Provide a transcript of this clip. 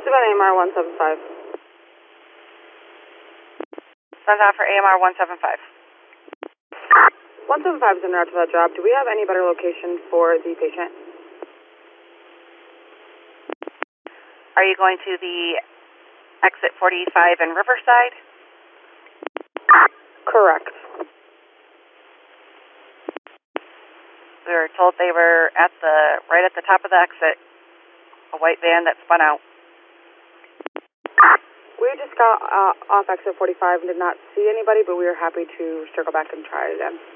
This is about AMR 175. Send out for AMR 175. 175 is en route to that job. Do we have any better location for the patient? Are you going to the exit 45 in Riverside? Correct. We were told they were right at the top of the exit, a white van that spun out. We just got off exit 45 and did not see anybody, but we are happy to circle back and try it again.